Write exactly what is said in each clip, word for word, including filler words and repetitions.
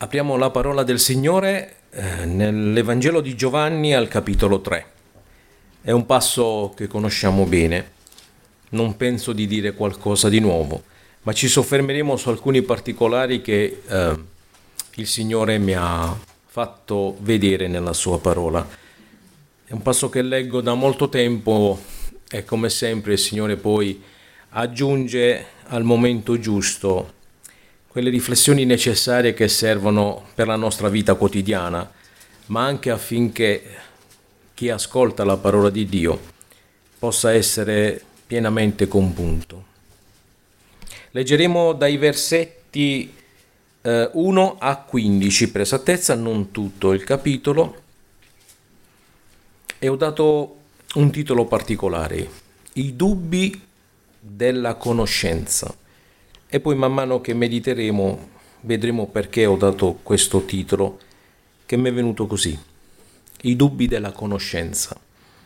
Apriamo la parola del Signore eh, nell'Evangelo di Giovanni al capitolo tre. È un passo che conosciamo bene. Non penso di dire qualcosa di nuovo, ma ci soffermeremo su alcuni particolari che eh, il Signore mi ha fatto vedere nella sua parola. È un passo che leggo da molto tempo e come sempre il Signore poi aggiunge al momento giusto quelle riflessioni necessarie che servono per la nostra vita quotidiana, ma anche affinché chi ascolta la parola di Dio possa essere pienamente compunto. Leggeremo dai versetti eh, uno a quindici, per esattezza, non tutto il capitolo, e ho dato un titolo particolare: I dubbi della conoscenza. E poi man mano che mediteremo vedremo perché ho dato questo titolo, che mi è venuto così: I dubbi della conoscenza.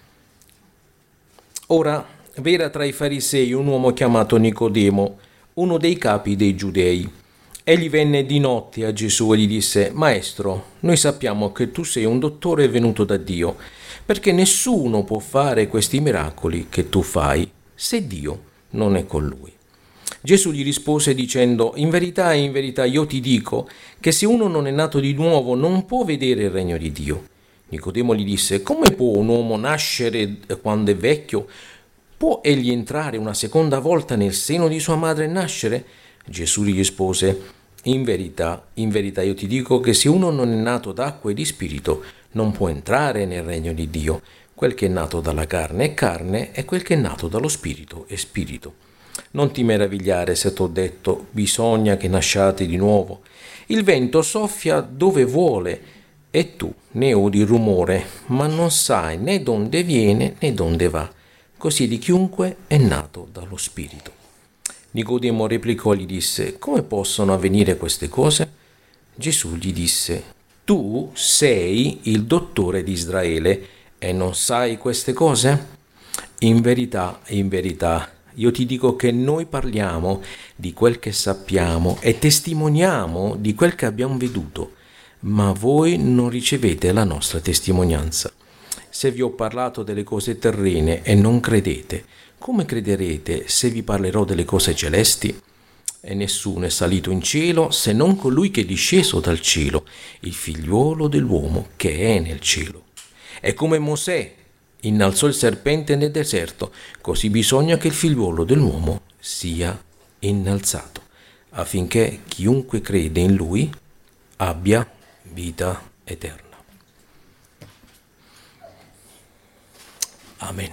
Ora v'era tra i farisei un uomo chiamato Nicodemo, uno dei capi dei giudei. Egli venne di notte a Gesù e gli disse: Maestro, noi sappiamo che tu sei un dottore venuto da Dio, perché nessuno può fare questi miracoli che tu fai se Dio non è con lui. Gesù gli rispose dicendo: In verità, in verità io ti dico che se uno non è nato di nuovo non può vedere il regno di Dio. Nicodemo gli disse: Come può un uomo nascere quando è vecchio? Può egli entrare una seconda volta nel seno di sua madre e nascere? Gesù gli rispose: In verità, in verità io ti dico che se uno non è nato d'acqua e di spirito non può entrare nel regno di Dio. Quel che è nato dalla carne è carne e quel che è nato dallo spirito è spirito. Non ti meravigliare se t'ho detto: bisogna che nasciate di nuovo. Il vento soffia dove vuole e tu ne udi il rumore, ma non sai né donde viene né donde va. Così di chiunque è nato dallo spirito. Nicodemo replicò e gli disse: Come possono avvenire queste cose? Gesù gli disse: Tu sei il dottore di Israele e non sai queste cose? In verità, in verità, io ti dico che noi parliamo di quel che sappiamo e testimoniamo di quel che abbiamo veduto, ma voi non ricevete la nostra testimonianza. Se vi ho parlato delle cose terrene e non credete, come crederete se vi parlerò delle cose celesti? E nessuno è salito in cielo se non colui che è disceso dal cielo, il figliuolo dell'uomo che è nel cielo. È come Mosè innalzò il serpente nel deserto, così bisogna che il figliuolo dell'uomo sia innalzato, affinché chiunque crede in lui abbia vita eterna. Amen.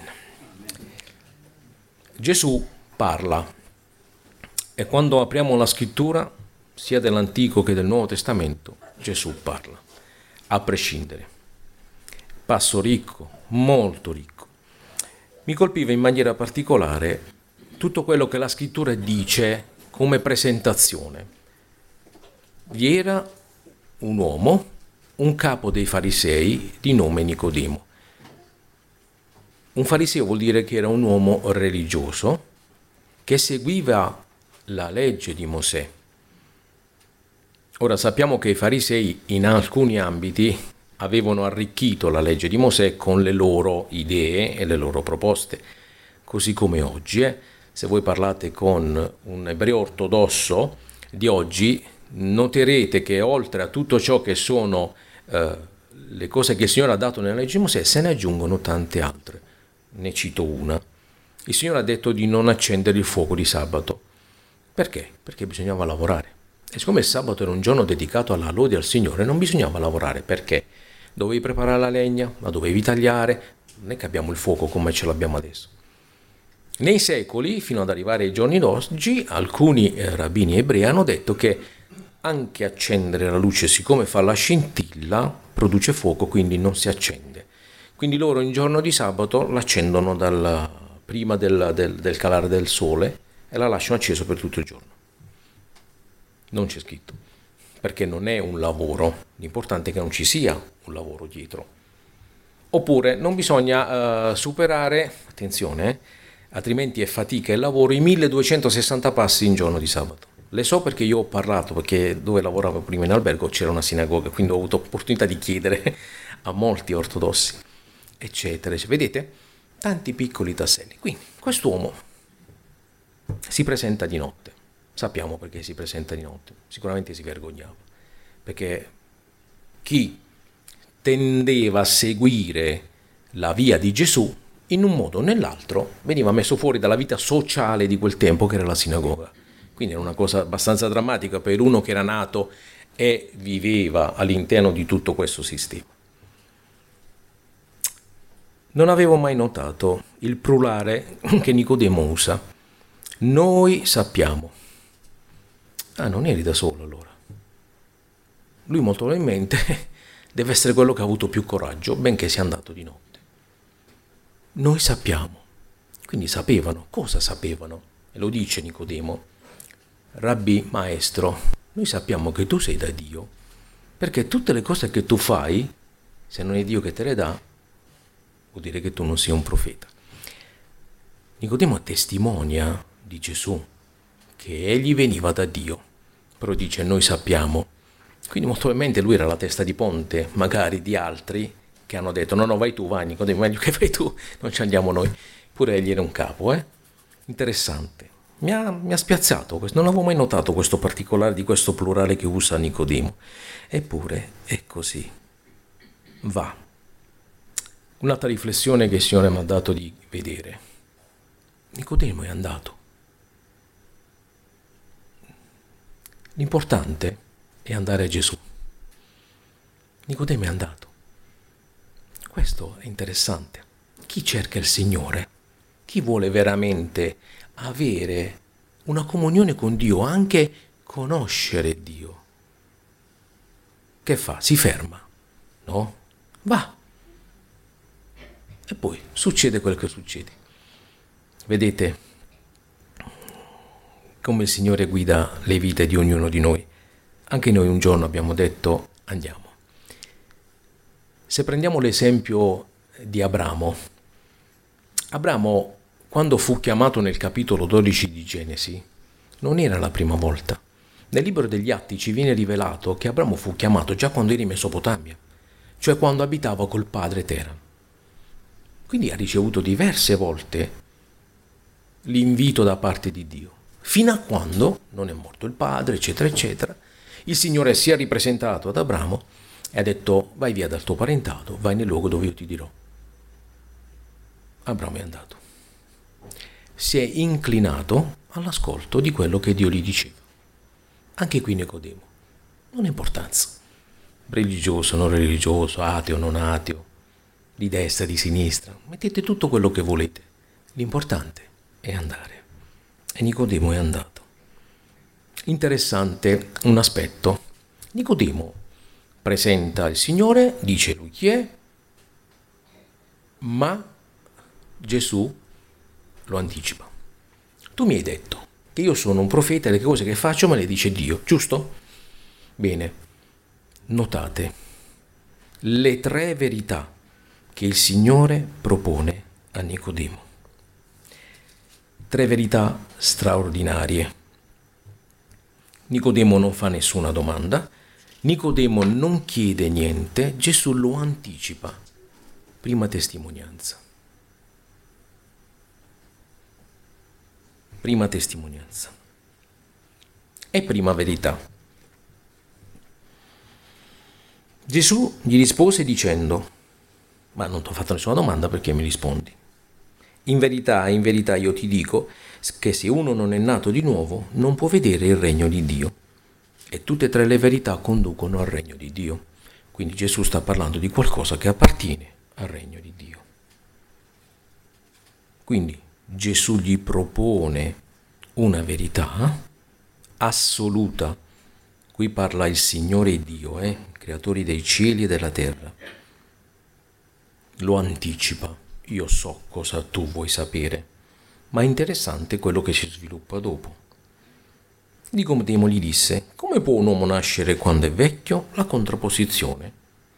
Gesù parla, e quando apriamo la scrittura, sia dell'Antico che del Nuovo Testamento, Gesù parla, a prescindere. Passo ricco, molto ricco. Mi colpiva in maniera particolare tutto quello che la scrittura dice come presentazione. Vi era un uomo, un capo dei farisei di nome Nicodemo. Un fariseo vuol dire che era un uomo religioso che seguiva la legge di Mosè. Ora sappiamo che i farisei in alcuni ambiti avevano arricchito la legge di Mosè con le loro idee e le loro proposte, così come oggi. Eh? Se voi parlate con un ebreo ortodosso di oggi, noterete che oltre a tutto ciò che sono eh, le cose che il Signore ha dato nella legge di Mosè, se ne aggiungono tante altre. Ne cito una. Il Signore ha detto di non accendere il fuoco di sabato. Perché? Perché bisognava lavorare. E siccome il sabato era un giorno dedicato alla lode al Signore, non bisognava lavorare. Perché? Dovevi preparare la legna, la dovevi tagliare, non è che abbiamo il fuoco come ce l'abbiamo adesso. Nei secoli, fino ad arrivare ai giorni d'oggi, alcuni eh, rabbini ebrei hanno detto che anche accendere la luce, siccome fa la scintilla, produce fuoco, quindi non si accende. Quindi loro in giorno di sabato l'accendono dal, prima del, del, del calare del sole e la lasciano acceso per tutto il giorno. Non c'è scritto, perché non è un lavoro, l'importante è che non ci sia un lavoro dietro. Oppure non bisogna uh, superare, attenzione, eh, altrimenti è fatica e lavoro, i milleduecentosessanta passi in giorno di sabato. Le so perché io ho parlato, perché dove lavoravo prima in albergo c'era una sinagoga, quindi ho avuto opportunità di chiedere a molti ortodossi, eccetera. Cioè, vedete? Tanti piccoli tasselli. Quindi quest'uomo si presenta di notte. Sappiamo perché si presenta di notte. Sicuramente si vergognava, perché chi tendeva a seguire la via di Gesù, in un modo o nell'altro, veniva messo fuori dalla vita sociale di quel tempo, che era la sinagoga. Quindi era una cosa abbastanza drammatica per uno che era nato e viveva all'interno di tutto questo sistema. Non avevo mai notato il plurale che Nicodemo usa. Noi sappiamo. Ah, non eri da solo allora. Lui molto probabilmente deve essere quello che ha avuto più coraggio, benché sia andato di notte. Noi sappiamo. Quindi sapevano. Cosa sapevano? E lo dice Nicodemo. Rabbi, maestro, noi sappiamo che tu sei da Dio, perché tutte le cose che tu fai, se non è Dio che te le dà, vuol dire che tu non sei un profeta. Nicodemo testimonia di Gesù che egli veniva da Dio, però dice noi sappiamo. Quindi molto probabilmente lui era la testa di ponte, magari di altri che hanno detto no no vai tu, vai Nicodemo, meglio che vai tu, non ci andiamo noi. Pure egli era un capo, eh? Interessante. Mi ha, mi ha spiazzato, non avevo mai notato questo particolare di questo plurale che usa Nicodemo. Eppure è così. Va. Un'altra riflessione che il Signore mi ha dato di vedere. Nicodemo è andato. L'importante è andare a Gesù. Nicodemo è andato. Questo è interessante. Chi cerca il Signore, chi vuole veramente avere una comunione con Dio, anche conoscere Dio, che fa? Si ferma, no? Va. E poi succede quel che succede. Vedete come il Signore guida le vite di ognuno di noi. Anche noi un giorno abbiamo detto andiamo. Se prendiamo l'esempio di Abramo, Abramo quando fu chiamato nel capitolo dodici di Genesi, non era la prima volta. Nel libro degli Atti ci viene rivelato che Abramo fu chiamato già quando era in Mesopotamia, cioè quando abitava col padre Teran. Quindi ha ricevuto diverse volte l'invito da parte di Dio, fino a quando non è morto il padre, eccetera, eccetera. Il Signore si è ripresentato ad Abramo e ha detto vai via dal tuo parentato, vai nel luogo dove io ti dirò. Abramo è andato. Si è inclinato all'ascolto di quello che Dio gli diceva. Anche qui Nicodemo. Non ha importanza. Religioso, non religioso, ateo, non ateo, di destra, di sinistra. Mettete tutto quello che volete. L'importante è andare. E Nicodemo è andato. Interessante un aspetto. Nicodemo presenta il Signore, dice lui chi è, ma Gesù lo anticipa. Tu mi hai detto che io sono un profeta e le cose che faccio me le dice Dio, giusto? Bene, notate le tre verità che il Signore propone a Nicodemo. Tre verità straordinarie. Nicodemo non fa nessuna domanda, Nicodemo non chiede niente, Gesù lo anticipa. Prima testimonianza. Prima testimonianza. E prima verità. Gesù gli rispose dicendo, ma non ti ho fatto nessuna domanda perché mi rispondi. In verità, in verità io ti dico che se uno non è nato di nuovo non può vedere il regno di Dio. E tutte e tre le verità conducono al regno di Dio. Quindi Gesù sta parlando di qualcosa che appartiene al regno di Dio. Quindi Gesù gli propone una verità assoluta. Qui parla il Signore Dio, eh? Creatore dei cieli e della terra. Lo anticipa. Io so cosa tu vuoi sapere, ma è interessante quello che si sviluppa dopo. Nicodemo gli disse, come può un uomo nascere quando è vecchio? La contrapposizione.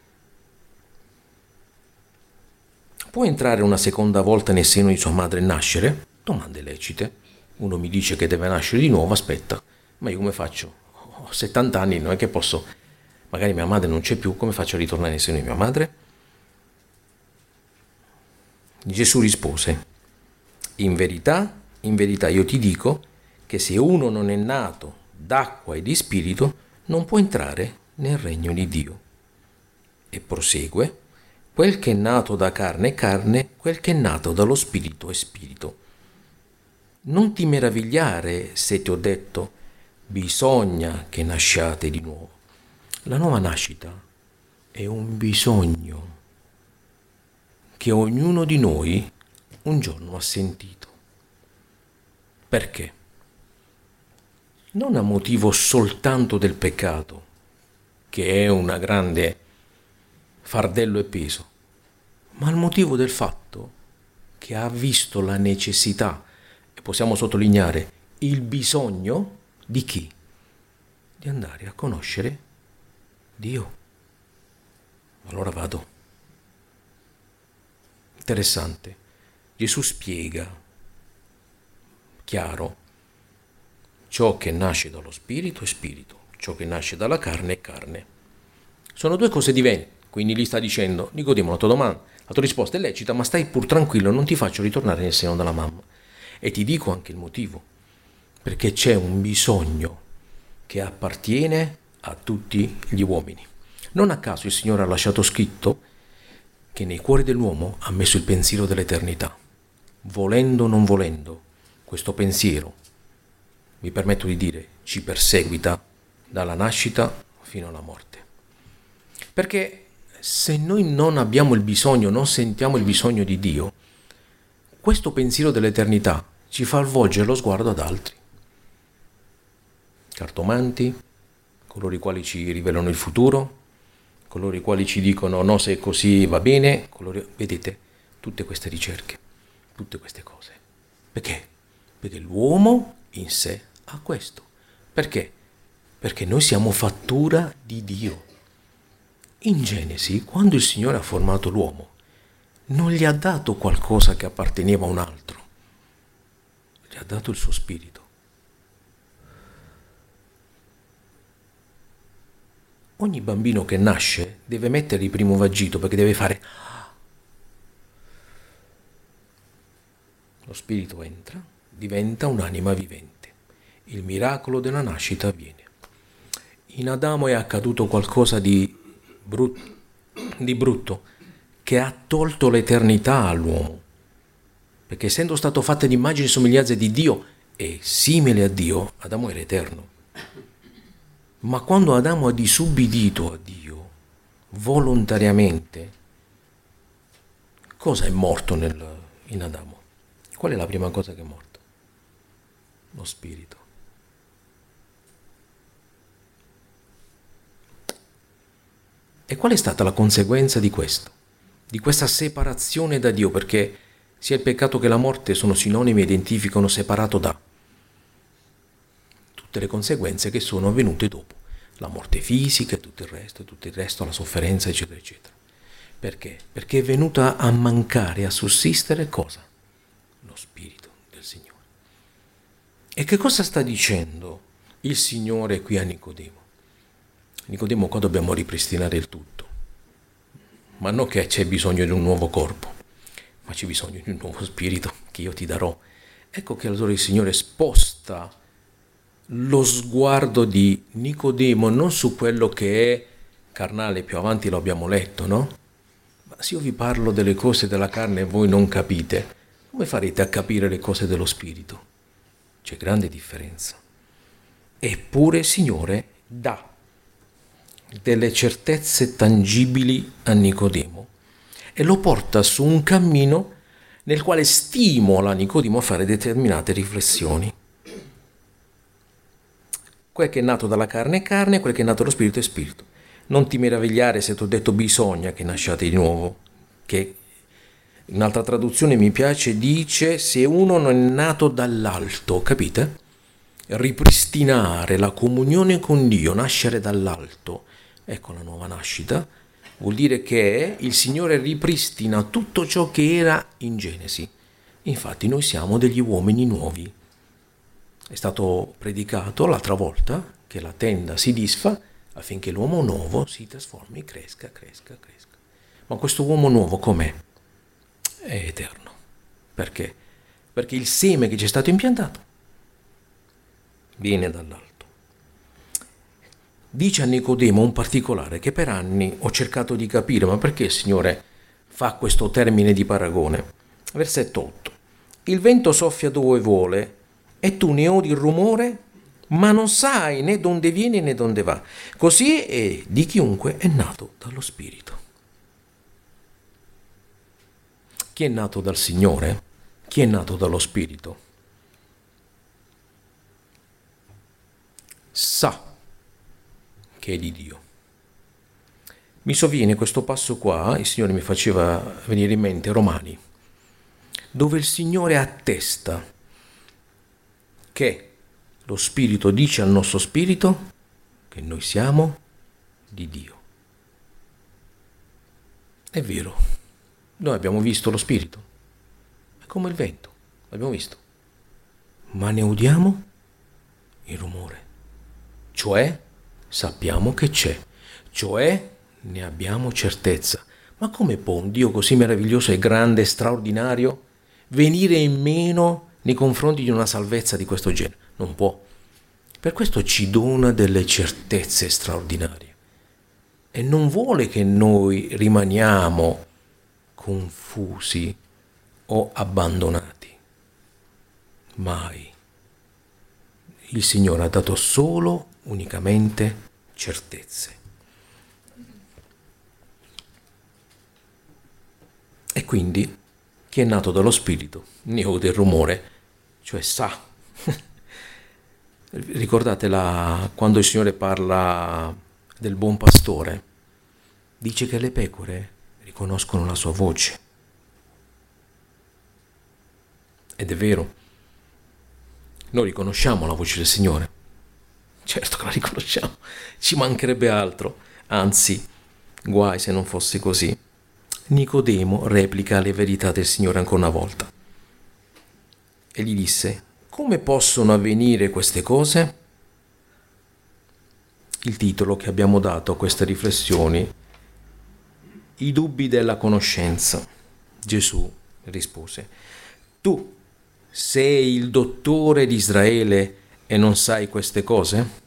Può entrare una seconda volta nel seno di sua madre e nascere? Domande lecite. Uno mi dice che deve nascere di nuovo, aspetta, Ma io come faccio? Ho settanta anni, non è che posso, magari mia madre non c'è più, come faccio a ritornare nel seno di mia madre? Gesù rispose, in verità, in verità io ti dico che se uno non è nato d'acqua e di spirito, non può entrare nel regno di Dio. E prosegue, quel che è nato da carne è carne, quel che è nato dallo spirito è spirito. Non ti meravigliare se ti ho detto, bisogna che nasciate di nuovo. La nuova nascita è un bisogno che ognuno di noi un giorno ha sentito. Perché? Non a motivo soltanto del peccato, che è una grande fardello e peso, ma al motivo del fatto che ha visto la necessità, e possiamo sottolineare il bisogno di chi? Di andare a conoscere Dio. Allora vado. Interessante. Gesù spiega, chiaro, ciò che nasce dallo spirito è spirito, ciò che nasce dalla carne è carne. Sono due cose diverse. Quindi gli sta dicendo, Nicodemo, la tua domanda, la tua risposta è lecita, ma stai pur tranquillo, non ti faccio ritornare nel seno della mamma. E ti dico anche il motivo, perché c'è un bisogno che appartiene a tutti gli uomini. Non a caso il Signore ha lasciato scritto che nei cuori dell'uomo ha messo il pensiero dell'eternità. Volendo o non volendo, questo pensiero, mi permetto di dire, ci perseguita dalla nascita fino alla morte. Perché se noi non abbiamo il bisogno, non sentiamo il bisogno di Dio, questo pensiero dell'eternità ci fa volgere lo sguardo ad altri. Cartomanti, coloro i quali ci rivelano il futuro, coloro i quali ci dicono no, se è così va bene, coloro... vedete, tutte queste ricerche, tutte queste cose. Perché? Perché l'uomo in sé ha questo. Perché? Perché noi siamo fattura di Dio. In Genesi, quando il Signore ha formato l'uomo, non gli ha dato qualcosa che apparteneva a un altro, gli ha dato il suo spirito. Ogni bambino che nasce deve mettere il primo vagito perché deve fare... Lo spirito entra, diventa un'anima vivente. Il miracolo della nascita avviene. In Adamo è accaduto qualcosa di brutto, di brutto che ha tolto l'eternità all'uomo, perché essendo stato fatto di immagine e somiglianza di Dio e simile a Dio, Adamo era eterno. Ma quando Adamo ha disubbidito a Dio volontariamente, cosa è morto nel, in Adamo? Qual è la prima cosa che è morto? Lo spirito. E qual è stata la conseguenza di questo? Di questa separazione da Dio, perché sia il peccato che la morte sono sinonimi e identificano separato da tutte le conseguenze che sono avvenute dopo. La morte fisica e tutto il resto, tutto il resto, la sofferenza, eccetera, eccetera. Perché? Perché è venuta a mancare, a sussistere cosa? Lo Spirito del Signore. E che cosa sta dicendo il Signore qui a Nicodemo? Nicodemo, qua dobbiamo ripristinare il tutto. Ma non che c'è bisogno di un nuovo corpo, ma c'è bisogno di un nuovo spirito che io ti darò. Ecco che allora il Signore sposta lo sguardo di Nicodemo non su quello che è carnale, più avanti lo abbiamo letto, no? Ma se io vi parlo delle cose della carne e voi non capite, come farete a capire le cose dello spirito? C'è grande differenza. Eppure il Signore dà delle certezze tangibili a Nicodemo e lo porta su un cammino nel quale stimola Nicodemo a fare determinate riflessioni. Quel che è nato dalla carne è carne, quel che è nato dallo spirito è spirito. Non ti meravigliare se ti ho detto bisogna che nasciate di nuovo, che in un'altra traduzione mi piace dice se uno non è nato dall'alto, capite? Ripristinare la comunione con Dio, nascere dall'alto. Ecco la nuova nascita, vuol dire che il Signore ripristina tutto ciò che era in Genesi. Infatti noi siamo degli uomini nuovi. È stato predicato l'altra volta che la tenda si disfa affinché l'uomo nuovo si trasformi, cresca, cresca, cresca. Ma questo uomo nuovo com'è? È eterno. Perché? Perché il seme che ci è stato impiantato viene dall'alto. Dice a Nicodemo un particolare che per anni ho cercato di capire, ma perché il Signore fa questo termine di paragone? Versetto otto. Il vento soffia dove vuole e tu ne odi il rumore, ma non sai né dove viene né dove va. Così è di chiunque è nato dallo Spirito. Chi è nato dal Signore? Chi è nato dallo Spirito? Sa che è di Dio. Mi sovviene questo passo qua, il Signore mi faceva venire in mente Romani, dove il Signore attesta che lo Spirito dice al nostro spirito che noi siamo di Dio. È vero, noi abbiamo visto lo Spirito, è come il vento, l'abbiamo visto, ma ne udiamo il rumore, cioè sappiamo che c'è, cioè ne abbiamo certezza. Ma come può un Dio così meraviglioso e grande e straordinario venire in meno nei confronti di una salvezza di questo genere? Non può. Per questo ci dona delle certezze straordinarie e non vuole che noi rimaniamo confusi o abbandonati. Mai. Il Signore ha dato solo, unicamente, certezze. E quindi chi è nato dallo Spirito ne ode il rumore, cioè sa. Ricordate la, quando il Signore parla del buon pastore, dice che le pecore riconoscono la sua voce. Ed è vero, noi riconosciamo la voce del Signore. Certo che la riconosciamo, ci mancherebbe altro, anzi, guai se non fosse così. Nicodemo replica le verità del Signore ancora una volta e gli disse: come possono avvenire queste cose? Il titolo che abbiamo dato a queste riflessioni: i dubbi della conoscenza. Gesù rispose: tu sei il dottore di Israele e non sai queste cose?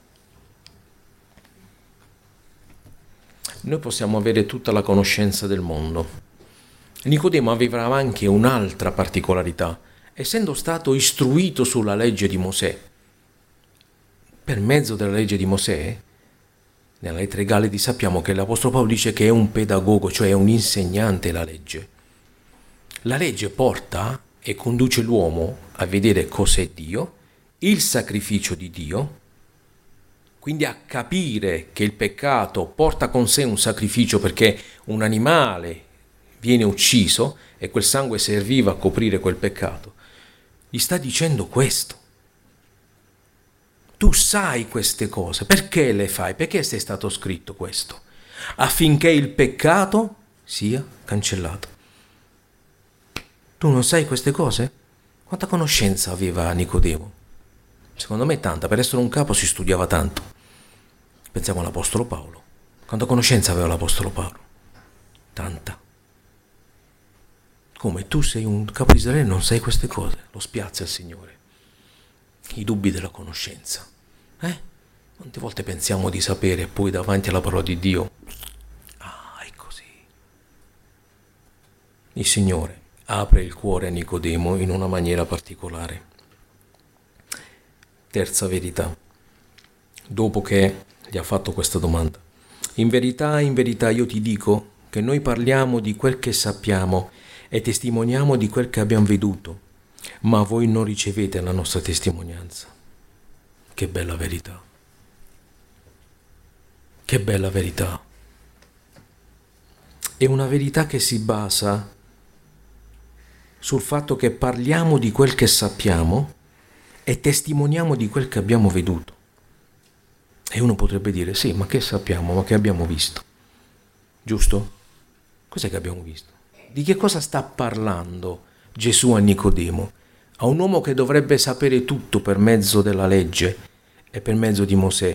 Noi possiamo avere tutta la conoscenza del mondo. Nicodemo aveva anche un'altra particolarità, essendo stato istruito sulla legge di Mosè. Per mezzo della legge di Mosè, nella lettera ai Galati sappiamo che l'Apostolo Paolo dice che è un pedagogo, cioè è un insegnante la legge. La legge porta e conduce l'uomo a vedere cos'è Dio, il sacrificio di Dio, quindi a capire che il peccato porta con sé un sacrificio perché un animale viene ucciso e quel sangue serviva a coprire quel peccato. Gli sta dicendo questo. Tu sai queste cose, perché le fai? Perché sei stato scritto questo? Affinché il peccato sia cancellato. Tu non sai queste cose? Quanta conoscenza aveva Nicodemo? Secondo me tanta, per essere un capo si studiava tanto. Pensiamo all'Apostolo Paolo. Quanta conoscenza aveva l'Apostolo Paolo? Tanta. Come tu sei un capo di Israele e non sai queste cose? Lo spiazza il Signore. I dubbi della conoscenza. Eh? Quante volte pensiamo di sapere e poi davanti alla parola di Dio? Ah, è così. Il Signore apre il cuore a Nicodemo in una maniera particolare. Terza verità. Dopo che gli ha fatto questa domanda: in verità, in verità io ti dico che noi parliamo di quel che sappiamo e testimoniamo di quel che abbiamo veduto, ma voi non ricevete la nostra testimonianza. Che bella verità. Che bella verità. È una verità che si basa sul fatto che parliamo di quel che sappiamo e testimoniamo di quel che abbiamo veduto. E uno potrebbe dire: sì, ma che sappiamo, ma che abbiamo visto? Giusto? Cos'è che abbiamo visto? Di che cosa sta parlando Gesù a Nicodemo? a un uomo che dovrebbe sapere tutto per mezzo della legge e per mezzo di Mosè.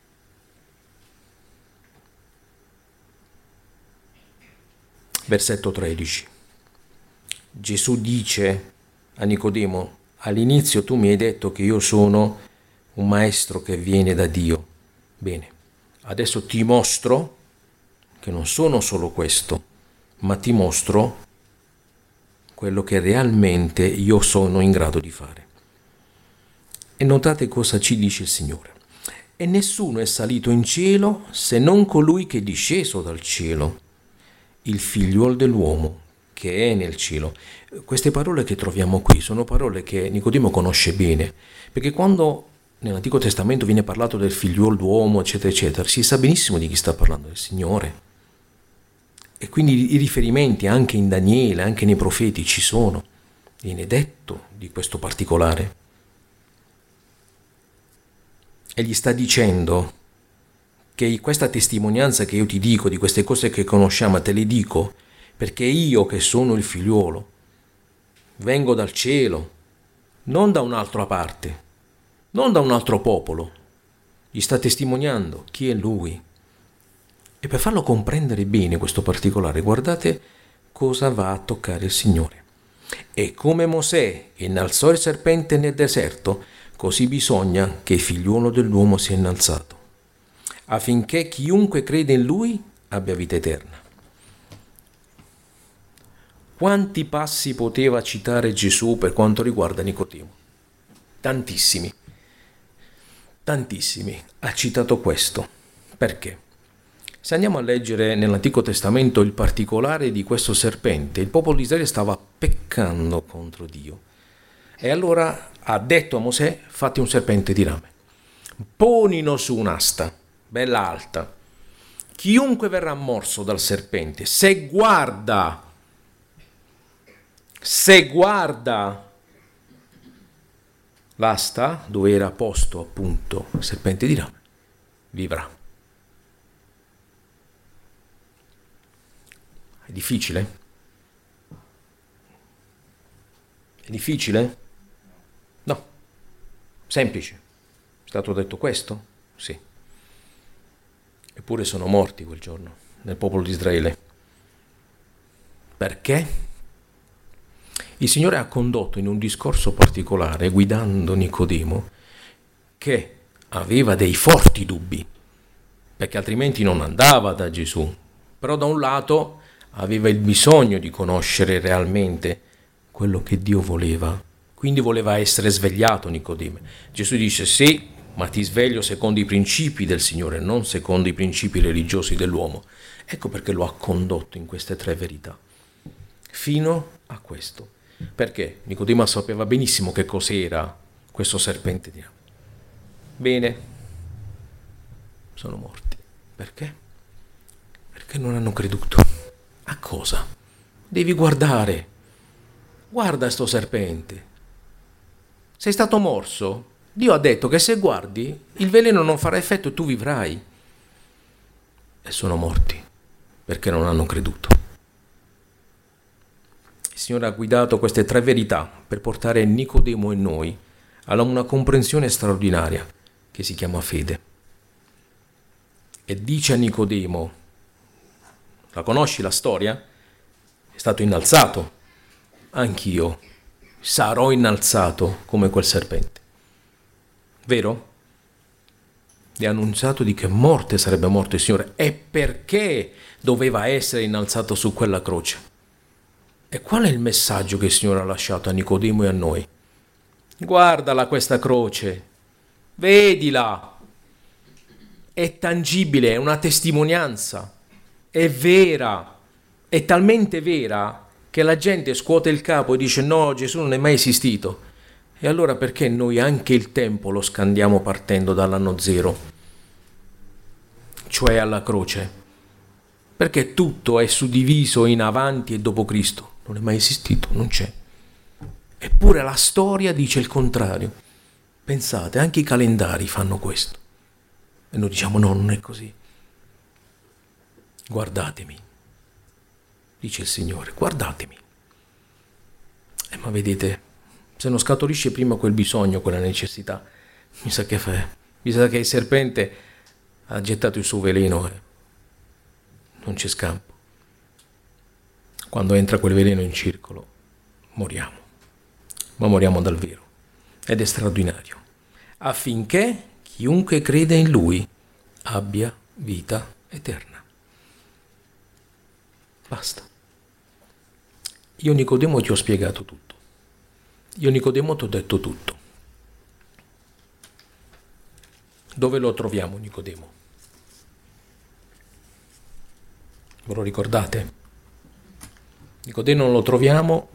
Versetto tredici. Gesù dice a Nicodemo: all'inizio tu mi hai detto che io sono un maestro che viene da Dio. Bene, adesso ti mostro che non sono solo questo, ma ti mostro quello che realmente io sono in grado di fare. E notate cosa ci dice il Signore. E nessuno è salito in cielo se non colui che è disceso dal cielo, il figliuolo dell'uomo che è nel cielo. Queste parole che troviamo qui sono parole che Nicodemo conosce bene, perché quando nell'Antico Testamento viene parlato del figliuolo d'uomo, eccetera, eccetera, si sa benissimo di chi sta parlando, del Signore. E quindi i riferimenti anche in Daniele, anche nei profeti ci sono. Viene detto di questo particolare. E gli sta dicendo che questa testimonianza che io ti dico, di queste cose che conosciamo, te le dico, perché io che sono il figliuolo, vengo dal cielo, non da un'altra parte, non da un altro popolo. Gli sta testimoniando chi è lui. E per farlo comprendere bene questo particolare, guardate cosa va a toccare il Signore. E come Mosè innalzò il serpente nel deserto, così bisogna che il figliuolo dell'uomo sia innalzato, affinché chiunque crede in lui abbia vita eterna. Quanti passi poteva citare Gesù per quanto riguarda Nicodemo? Tantissimi. Tantissimi. Ha citato questo. Perché? Se andiamo a leggere nell'Antico Testamento il particolare di questo serpente, il popolo di Israele stava peccando contro Dio. E allora ha detto a Mosè: fatti un serpente di rame. Ponino su un'asta, bella alta. Chiunque verrà morso dal serpente, se guarda, se guarda l'asta dove era posto appunto il serpente di rame, vivrà. È difficile? È difficile? No. Semplice. È stato detto questo? Sì. Eppure sono morti quel giorno nel popolo di Israele. Perché? Il Signore ha condotto in un discorso particolare, guidando Nicodemo, che aveva dei forti dubbi, perché altrimenti non andava da Gesù. Però da un lato aveva il bisogno di conoscere realmente quello che Dio voleva. Quindi voleva essere svegliato Nicodemo. Gesù dice: sì, ma ti sveglio secondo i principi del Signore, non secondo i principi religiosi dell'uomo. Ecco perché lo ha condotto in queste tre verità, fino a questo. Perché Nicodemo sapeva benissimo che cos'era questo serpente di rame. Bene, sono morti. Perché? Perché non hanno creduto. A cosa? Devi guardare. Guarda sto serpente. Sei stato morso? Dio ha detto che se guardi il veleno non farà effetto e tu vivrai. E sono morti perché non hanno creduto. Il Signore ha guidato queste tre verità per portare Nicodemo e noi a una comprensione straordinaria che si chiama fede. E dice a Nicodemo: la conosci la storia? È stato innalzato. Anch'io sarò innalzato come quel serpente. Vero? Gli ha annunciato di che morte sarebbe morto il Signore e perché doveva essere innalzato su quella croce. E qual è il messaggio che il Signore ha lasciato a Nicodemo e a noi? Guardala questa croce, vedila, è tangibile, è una testimonianza, è vera, è talmente vera che la gente scuote il capo e dice: no, Gesù non è mai esistito. E allora perché noi anche il tempo lo scandiamo partendo dall'anno zero, cioè alla croce? Perché tutto è suddiviso in avanti e dopo Cristo. Non è mai esistito, non c'è. Eppure la storia dice il contrario. Pensate, anche i calendari fanno questo. E noi diciamo: no, non è così. Guardatemi, dice il Signore, guardatemi. Eh, ma vedete, Se non scaturisce prima quel bisogno, quella necessità, mi sa che, fa, mi sa che il serpente ha gettato il suo veleno e non c'è scampo. Quando entra quel veleno in circolo, moriamo. Ma moriamo dal vero. Ed è straordinario. Affinché chiunque crede in Lui abbia vita eterna. Basta. Io Nicodemo ti ho spiegato tutto. Io Nicodemo ti ho detto tutto. Dove lo troviamo Nicodemo? Ve lo ricordate? Nicodemo lo troviamo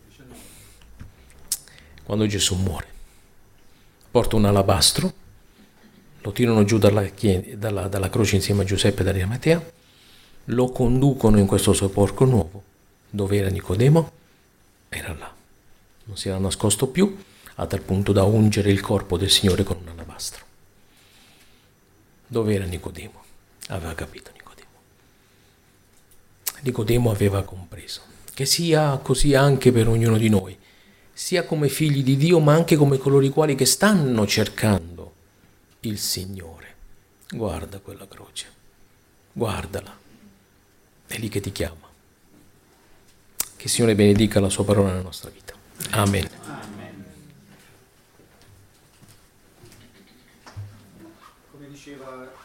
quando Gesù muore. Porta un alabastro, lo tirano giù dalla, dalla, dalla croce insieme a Giuseppe d'Arimatea, lo conducono in questo sepolcro nuovo. Dove era Nicodemo? Era là. Non si era nascosto più, a tal punto da ungere il corpo del Signore con un alabastro. Dove era Nicodemo? Aveva capito Nicodemo. Nicodemo aveva compreso che sia così anche per ognuno di noi, sia come figli di Dio, ma anche come coloro i quali che stanno cercando il Signore. Guarda quella croce, guardala, è lì che ti chiama. Che il Signore benedica la sua parola nella nostra vita. Amen. Amen. Come diceva